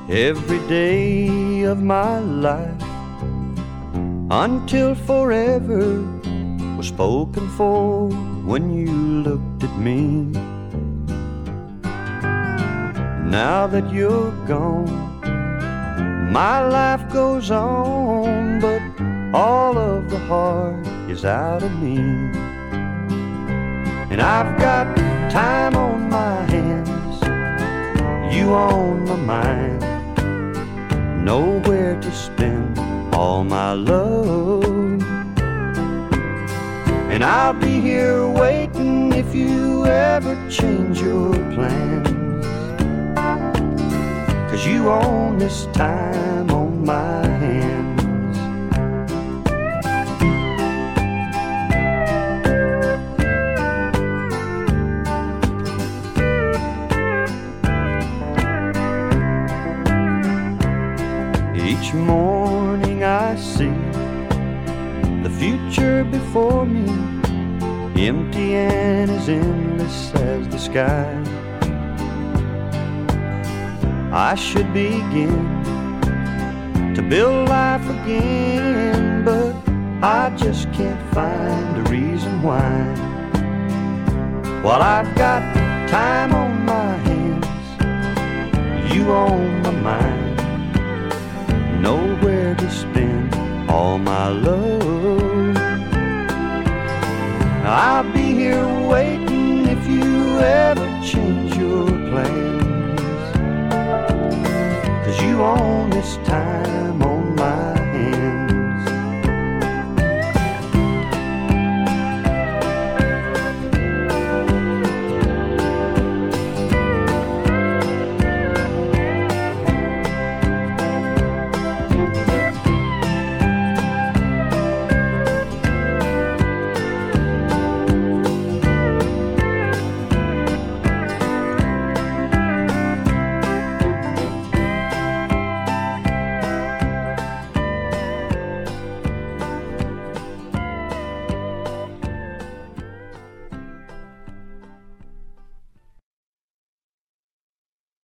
every day of my life until forever was spoken for when you looked at me. Now that you're gone, my life goes on, but all of the heart is out of me. And I've got time on my hands, you on my mind, nowhere to spend all my love. And I'll be here waiting if you ever change your plans, 'cause you own this time on my hands. Each morning I see the future before me, empty and as endless as the sky. I should begin to build life again, but I just can't find a reason why. While I've got time on my hands, you on my mind, nowhere to spend all my love. I'll be here waiting if you ever change your plans,